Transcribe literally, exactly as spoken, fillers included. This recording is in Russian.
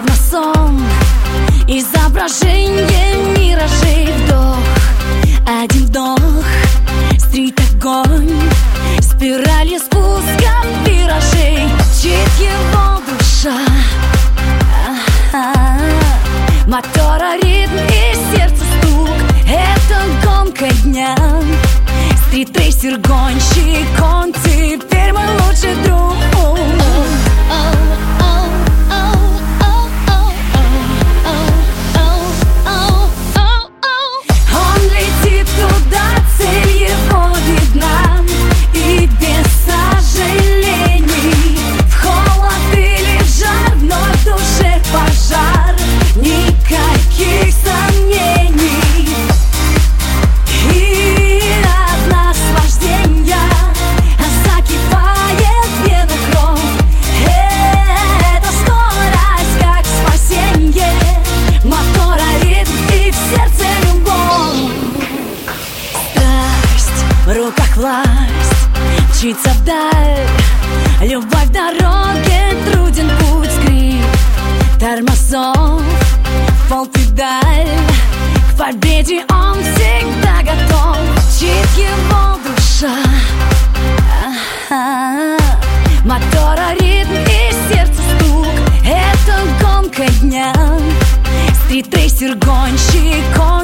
словно сон, изображение миражей. Вдох, один вдох, стрит огонь, спиралью спуском виражей. Чит его душа, а-а-а. Мотора ритм и сердце стук. Это гонка дня. Стрит-рейсер, гонщик, он теперь мой лучший друг. Он летит туда, цель его видна, и без сожалений, в холод или в жар, вновь в душе пожар, никаких сомнений. И от наслаждения закипает в венах кровь. Это скорость, как спасенье, мотора ритм и в сердце любовь. Страсть, в руках власть, мчится вдаль, любовь в дороге, труден путь, скрип тормозов, полпедаль. К победе он всегда готов. Чит его душа, а-а-а. Мотора ритм и сердце стук. Это гонка дня. Стрит-рейсер, гонщик, он